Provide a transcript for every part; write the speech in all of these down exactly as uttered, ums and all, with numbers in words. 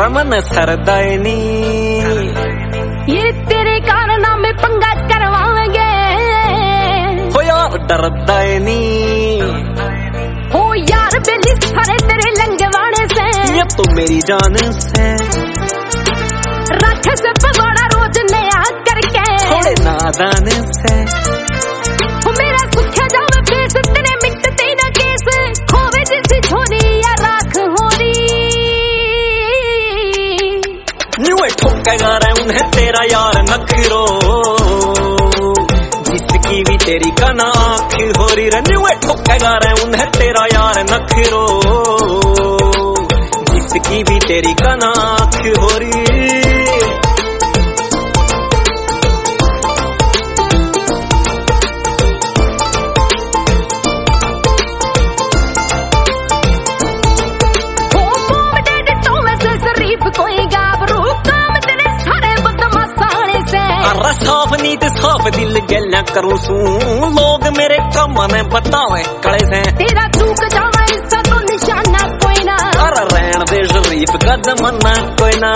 यार मन सरदायनी, ये तेरे कारनामे पंगा करवाएंगे। हो यार डरदायनी, हो यार बेली सारे तेरे लंगवाने से, ये तो मेरी जान से रख से पगोड़ा रोज नया करके, थोड़े नादान से हो मेरा सुखा जावे फेस तेरे मिटते ना केस, खोवे जैसी छोरी या राख होरी। न्यू ठोकेगा रे उन्हें तेरा यार नखरो, जिसकी भी तेरी कना आँख हो रही रे। न्यू ठोकेगा रे उन्हें तेरा यार नखरो, जिसकी भी तेरी कना आँख हो रही। साफ नीत साफ दिल गैला करूं सू, लोग मेरे कम में बतावे कड़े से, तेरा चूक जावा इसका तो निशाना कोई ना। अरे रहन दे शरीफ कदम ना कोई ना,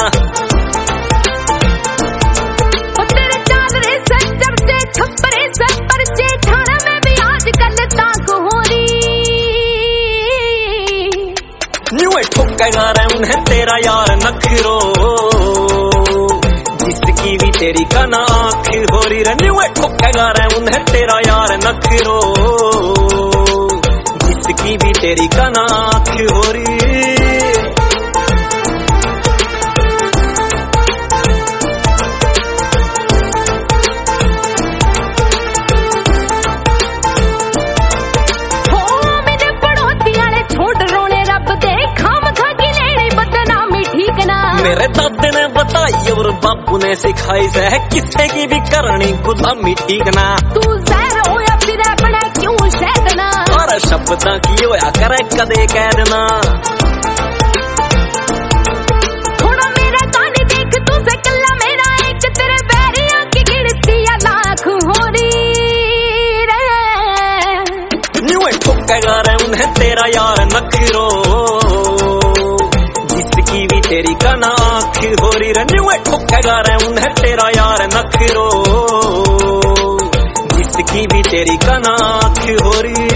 तेरे चादरे से चर्चे छपरे से परचे, थाना में भी आजकल ताक हो रही। न्यू ठोकेगा रे उन्हें तेरा यार नखरो, जिसकी भी तेरी कना आँख हो रही रे। न्यू ठोकेगा रे उन्हें तेरा यार नखरो, जिसकी भी तेरी कना आँख हो रही। मेरे दादे ने बताई और बापू ने सिखाई से, किसी की भी करनी गुलामी ठीक ना। तू जहर हो या फिर अपना क्यों शहदना, और शब्दां की होया करे कदे कह देना। थोड़ा मेरा गाने देख तू से कल्ला मेरा एक, तेरे बैरिया की गिनती या लाख हो रही रे। न्यू ठोकेगा रे उन्हें तेरा यार नखरो, जिसकी भी तेरी कना आँख हो रही रे। न्यू ठोकेगा रे उन्हें तेरा यार नखरो, जिसकी भी तेरी कना आँख हो रही।